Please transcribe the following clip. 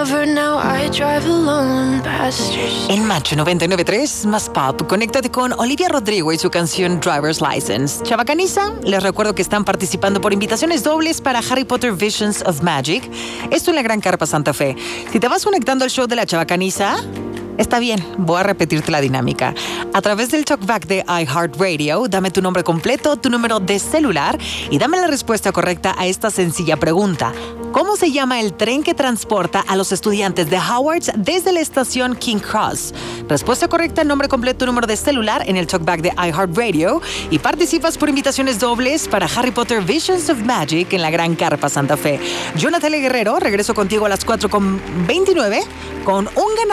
lover, now I drive alone past your street. En Macho 99.3, más pop, conéctate con Olivia Rodrigo y su canción Driver's License. Chavacaniza, les recuerdo que están participando por invitaciones dobles para Harry Potter Visions of Magic. Esto en la Gran Carpa Santa Fe. Si te vas conectando al show de la Chavacaniza, está bien, voy a repetirte la dinámica. A través del talkback de iHeartRadio, dame tu nombre completo, tu número de celular y dame la respuesta correcta a esta sencilla pregunta. ¿Cómo se llama el tren que transporta a los estudiantes de Hogwarts desde la estación King Cross? Respuesta correcta, nombre completo, número de celular en el talkback de iHeartRadio y participas por invitaciones dobles para Harry Potter Visions of Magic en la Gran Carpa Santa Fe. Yo, Natalia Guerrero, regreso contigo a las 4:29 con un ganador